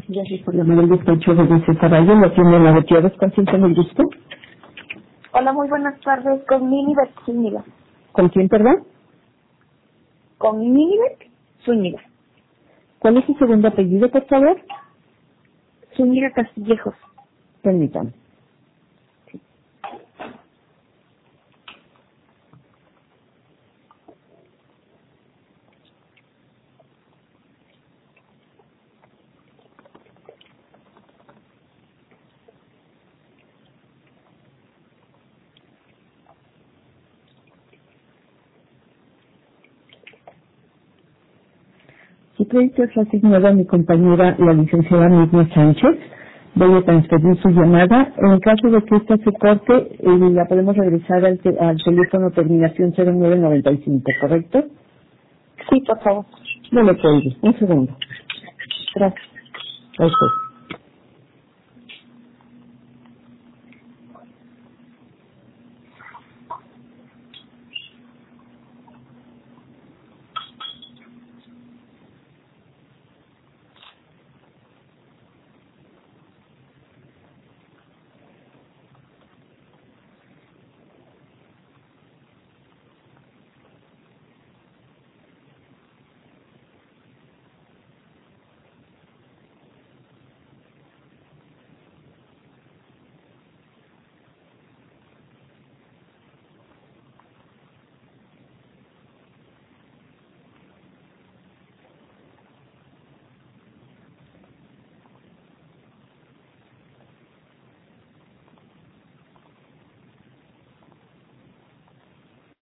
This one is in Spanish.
Gracias por llamar al despacho de Luis Caballo. La tienda La Gutiérrez, ¿con quién tengo el gusto? Hola, muy buenas tardes. Con Minibet Zúñiga. ¿Con quién, perdón? Con Minibet Zúñiga. ¿Cuál es su segundo apellido, por favor? Zúñiga Castillejos. Permítame. Su crédito es asignado a mi compañera, la licenciada Mirna Sánchez. Voy a transferir su llamada. En caso de que esta se corte, la podemos regresar al teléfono terminación 0995, ¿correcto? Sí, por favor. No le cuelgue. Un segundo. Gracias. A usted.